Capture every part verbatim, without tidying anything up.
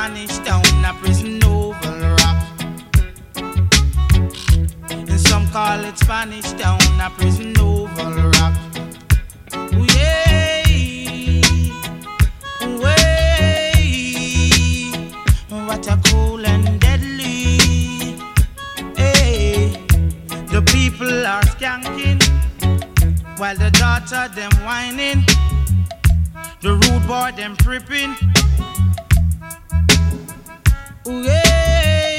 Spanish town, a prison oval rock. And some call it Spanish town, a prison oval rock. Ooh, yeah. Ooh, yeah. What a cool and deadly. Hey. The people are skanking while the daughter them whining. The rude boy them tripping. Ooh, yeah.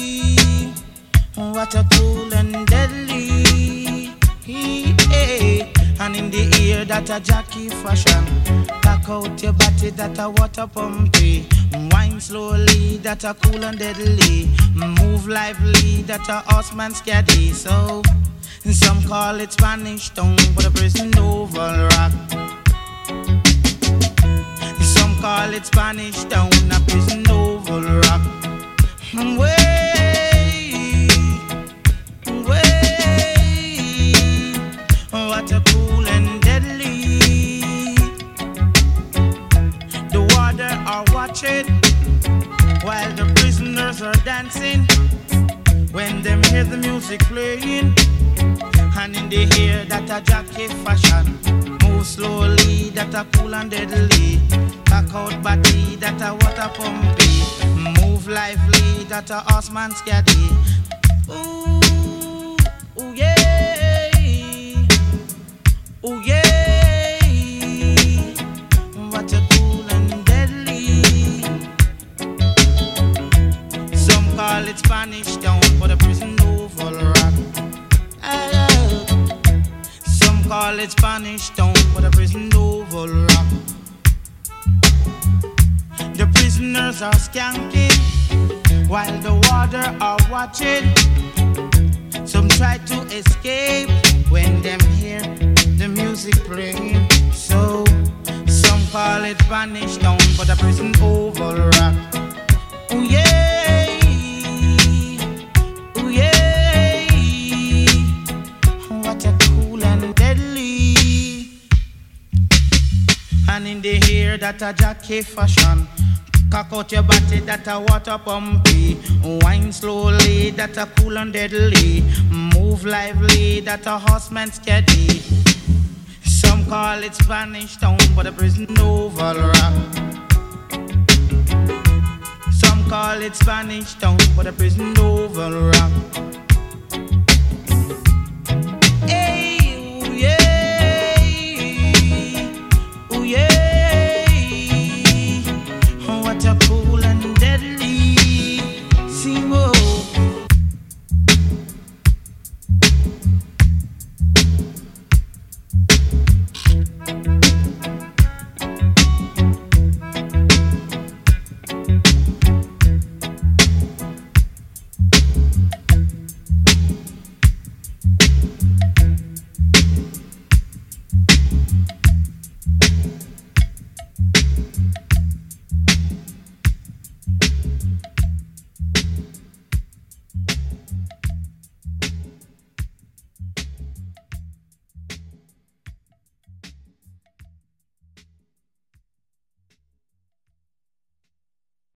What a cool and deadly. Yeah. And in the ear that a jockey fashion. Cock out your body that a water pumpy. Wine slowly that a cool and deadly. Move lively that a horseman scaddy. So some call it Spanish town, but a prison oval rock. Some call it Spanish town, a prison oval rock. Way, way, what a cool and deadly. The water are watching while the prisoners are dancing. When them hear the music playing, and in the ear that a jockey fashion. Move slowly that a cool and deadly. Cock out body that a water pumpy. Move lively that a horseman scaddy. Ooh, ooh yeah. Ooh yeah. What a cool and deadly. Some call it Spanish town, but a prison oval rock. Some call it Spanish town, but a prison oval rock. The prisoners are skanking while the water are watching. Some try to escape when them hear the music playing. So some call it Spanish town, but a prison oval rock. Ooh yeah, ooh yeah, what a cool and deadly. And in the ear that a jockey fashion. Cock out your body that a water pumpy. Wine slowly that a cool and deadly. Move lively that a horseman scaddy. Some call it Spanish town, but a prison oval rock. Some call it Spanish town, but a prison oval rock.